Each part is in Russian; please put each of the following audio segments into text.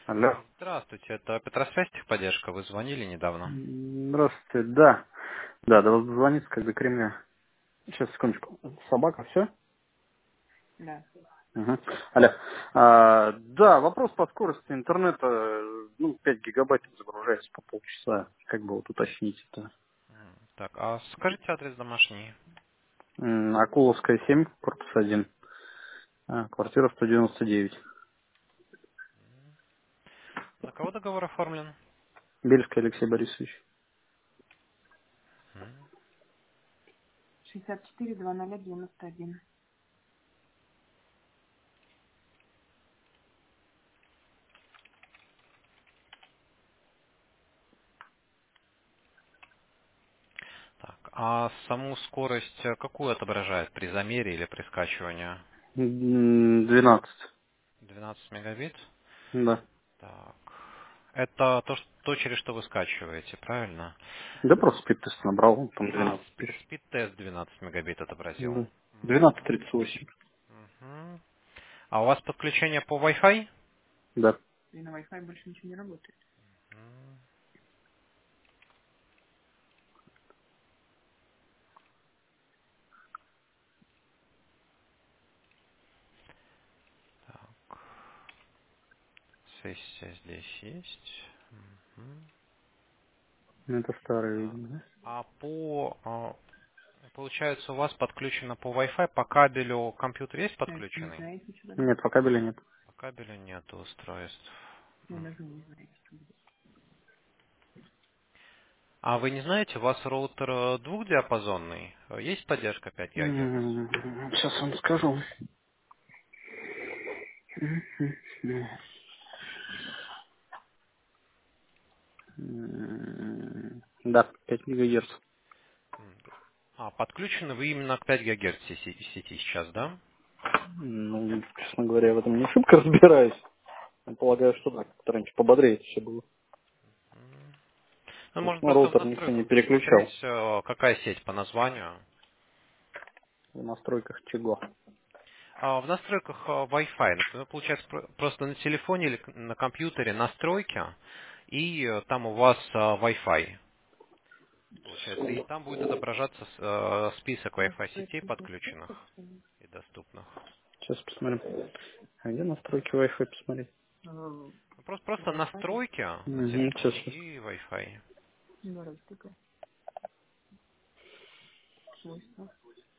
Алло. Здравствуйте, это Петросвязь техподдержка, вы звонили недавно. Здравствуйте. Да. Да, до вас дозвониться, как до Кремля. Сейчас, секундочку. Собака, все? Да. Угу. Алло. Да, вопрос по скорости интернета. 5 гигабайт загружается по полчаса. Как бы вот уточнить это? Так, а скажите адрес домашний. Акуловская 7, корпус 1. Квартира 199. На кого договор оформлен? Бельский Алексей Борисович. 64 0091. Так, а саму скорость какую отображает при замере или при скачивании? 12. 12 мегабит? Да. Так, это то, через что вы скачиваете, правильно? Да просто спид-тест набрал, там А, 12 пишет. спид-тест 12 мегабит отобразил. Да. 12:38. Мгм. А у вас подключение по Wi-Fi? Да. И на Wi-Fi больше ничего не работает. Так, сессия здесь есть. Мгм. Это старый, Так. видимо, да? А получается, у вас подключено по Wi-Fi, по кабелю компьютер есть А если не подключенный? знаете, что тогда? Нет, по кабелю нет. По кабелю нет устройств. Я даже не знаете, что будет. А вы не знаете, у вас роутер двухдиапазонный? Есть поддержка 5 ГГц? Сейчас вам скажу. Да, 5 мегагерц. А, подключены вы именно к 5 ГГц сети сейчас, да? Ну, честно говоря, я в этом не шибко разбираюсь. Я полагаю, что да, как-то раньше пободрее это все было. Ну, То есть, можно ну, просто в роутер никто не настройках переключал посмотреть, какая сеть по названию. в настройках чего. В настройках Wi-Fi, например, получается просто на телефоне или на компьютере настройки, и там у вас Wi-Fi. Получается, и там будет отображаться список Wi-Fi сетей Настройки здесь есть подключенных опционы? и доступных. Сейчас посмотрим. А где настройки Wi-Fi посмотреть? Ну, просто Wi-Fi. настройки на Угу, сейчас, телефоне сейчас. и Wi-Fi. Два раза только. Свойства.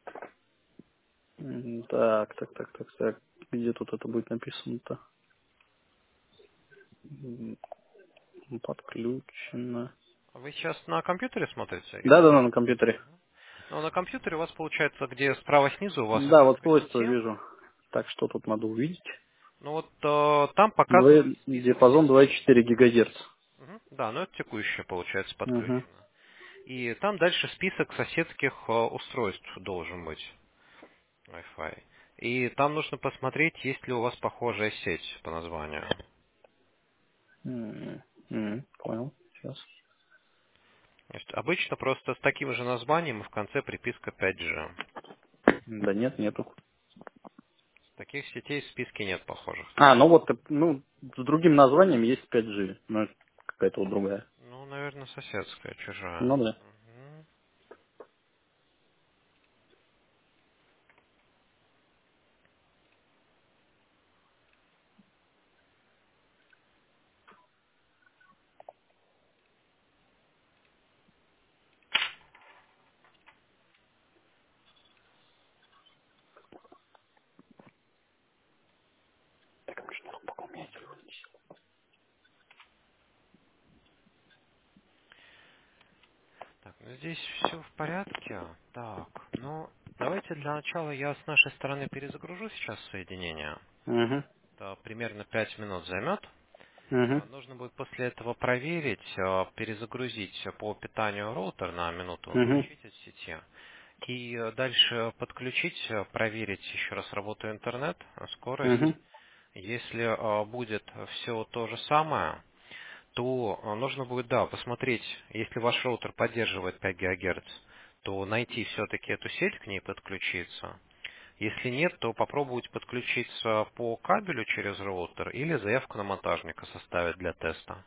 Так, так, так, так, так. Где тут это будет написано-то? Подключено. Вы сейчас на компьютере смотрите Да, да, или? да, на компьютере. Ну, на компьютере у вас получается, где справа снизу у вас Да, вот списка свойства сети. вижу. Так, что тут надо увидеть? Ну вот там показывают список Диапазон сетей. 2,4 гигагерц. Мгм. Да, но это текущее, получается, Угу. подключено. И там дальше список соседских устройств должен быть Wi-Fi. И там нужно посмотреть, есть ли у вас похожая сеть по названию. Понял. Сейчас. То есть обычно просто с таким же названием и в конце приписка 5G. Да нет, нету. Таких сетей в списке нет похожих. Ну вот, ну, с другим названием есть 5G. Но это какая-то вот другая. Ну, наверное, соседская, чужая. Ну да. Мгм. Так, ну здесь все в порядке. Так, ну давайте для начала я с нашей стороны перезагружу сейчас соединение. Угу. Это примерно 5 минут займет. Угу. Нужно будет после этого проверить, перезагрузить по питанию роутер на минуту, Угу. отключить от сети. И дальше подключить, проверить еще раз работу интернет, скорость. Угу. Если будет все то же самое, то нужно будет, да, посмотреть, если ваш роутер поддерживает 5 ГГц, то найти все-таки эту сеть, к ней подключиться. Если нет, то попробуйте подключиться по кабелю через роутер или заявку на монтажника составить для теста.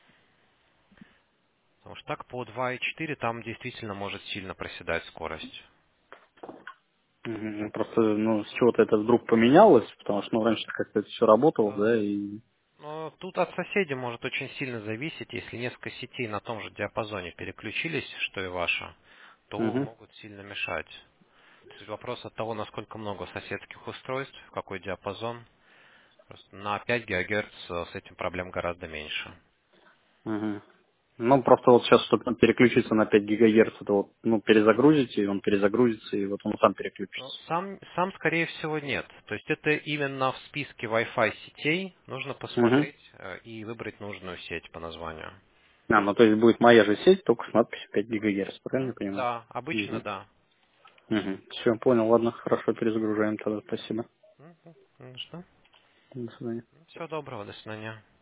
Потому что так по 2.4 там действительно может сильно проседать скорость. Просто, ну, с чего-то это вдруг поменялось, потому что, ну, раньше как-то это все работало, да, и... Но тут от соседей может очень сильно зависеть, если несколько сетей на том же диапазоне переключились, что и ваша, то Мгм. могут сильно мешать. То есть вопрос от того, насколько много соседских устройств, в какой диапазон. Просто на 5 ГГц с этим проблем гораздо меньше. Мгм. Ну, просто вот сейчас, чтобы переключиться на 5 гигагерц, это вот, ну, перезагрузите, и он перезагрузится, и вот он сам Но переключится. сам, скорее всего, нет. То есть это именно в списке Wi-Fi сетей нужно Мгм. посмотреть и выбрать нужную сеть по названию. Ну, то есть будет моя же сеть, только с надписью 5 гигагерц, правильно я понимаю? Да, обычно Угу. да. Все, понял, ладно, хорошо, перезагружаем тогда, спасибо. Ну что? До свидания. Всего доброго, до свидания.